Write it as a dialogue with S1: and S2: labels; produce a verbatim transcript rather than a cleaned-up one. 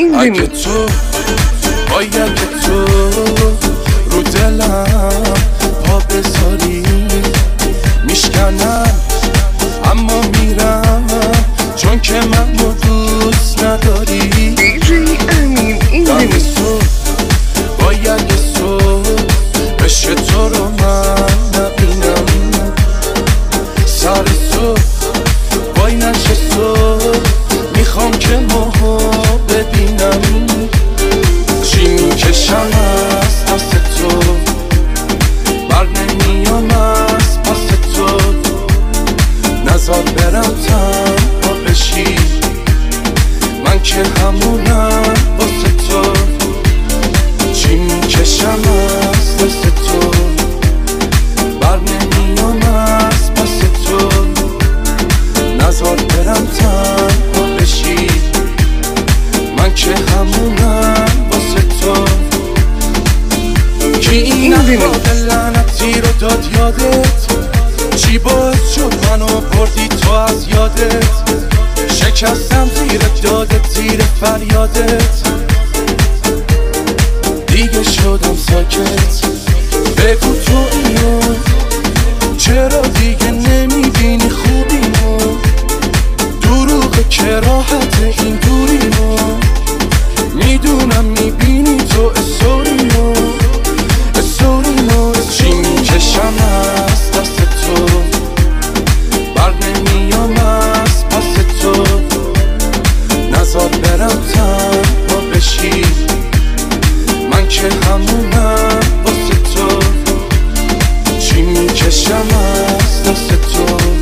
S1: اگه تو باید تو رو دلم پا بذاری میشکنم اما میرم چون که منو دوست نداری. دم تو باید تو بشه تو رو من نبینم، سر تو وای نشه تو میخوام که ماها ببینم. چی میکشم از دست تو بر نمیام از پس تو، نزار برم تنها بشی من که همونم واسه تو. چی میکشم از دست تو بر نمیام از پس تو، نزار برم تنها بشی من که همونم واسه تو. کی این افراد لعنتی رو داد یادت؟ چی باعث شد منو بردی تو از یادت؟ شکستم زیر دادت زیر فریادت، دیگه شدم ساکت. بگو تو اینو چرا دیگه نمیبینی خوبیمو؟ دروغه که راحت این دوریمو، میدونم میبینی تو استوریمو استوریمو. چی میکشم از دست تو بر نمیام از پس تو، نزار برم تنها بشی من که همونم واسه تو. چی میکشم از دست تو